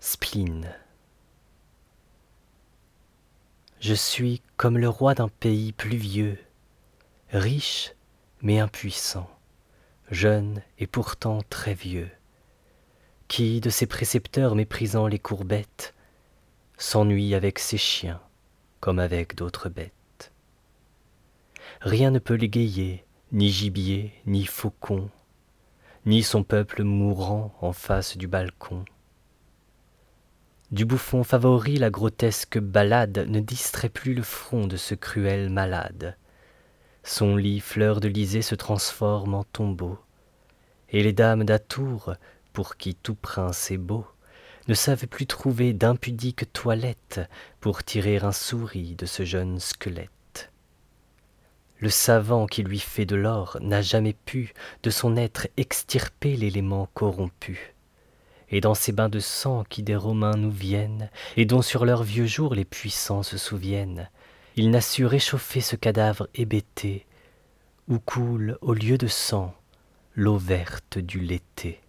Spleen. Je suis comme le roi d'un pays pluvieux, riche mais impuissant, jeune et pourtant très vieux, qui, de ses précepteurs méprisant les courbettes, s'ennuie avec ses chiens comme avec d'autres bêtes. Rien ne peut l'égayer, ni gibier, ni faucon, ni son peuple mourant en face du balcon. Du bouffon favori, la grotesque ballade ne distrait plus le front de ce cruel malade. Son lit fleur-de-lysée se transforme en tombeau, et les dames d'Atour, pour qui tout prince est beau, ne savent plus trouver d'impudiques toilettes pour tirer un souris de ce jeune squelette. Le savant qui lui fait de l'or n'a jamais pu de son être extirper l'élément corrompu. Et dans ces bains de sang qui des Romains nous viennent, et dont sur leurs vieux jours les puissants se souviennent, il n'a su réchauffer ce cadavre hébété, où coule au lieu de sang l'eau verte du lété.